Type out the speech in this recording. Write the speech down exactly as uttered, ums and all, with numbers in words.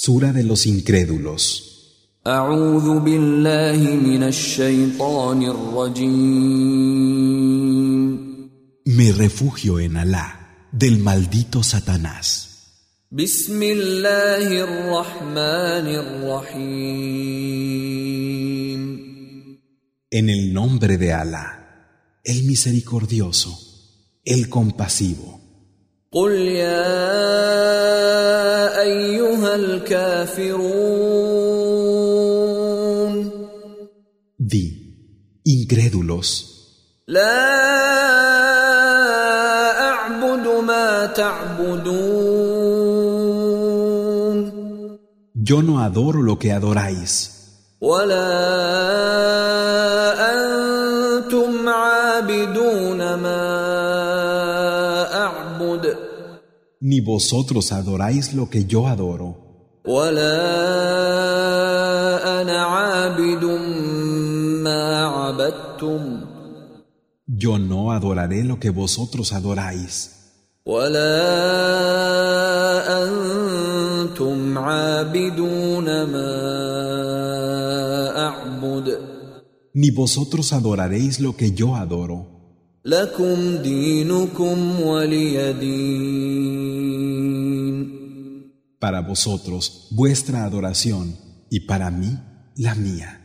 Sura de los incrédulos. أعوذ بالله من الشيطان الرجيم. Me refugio en Alá, del maldito Satanás. بسم الله الرحمن الرحيم. En el nombre de Alá, el misericordioso, el compasivo. قل يا أيها الكافرون. Di, incrédulos, لا أعبد ما تعبدون. yo no adoro lo que adoráis, ولا أنتم عابدون ما أعبد. ni vosotros adoráis lo que yo adoro, ولا أنا عابد ما عبدتم. yo no adoraré lo que vosotros adoráis, ولا أنتم عابدون ما أعبد. ni vosotros adoraréis lo que yo adoro. لكم دينكم ولي دين. Para vosotros vuestra adoración y para mí la mía.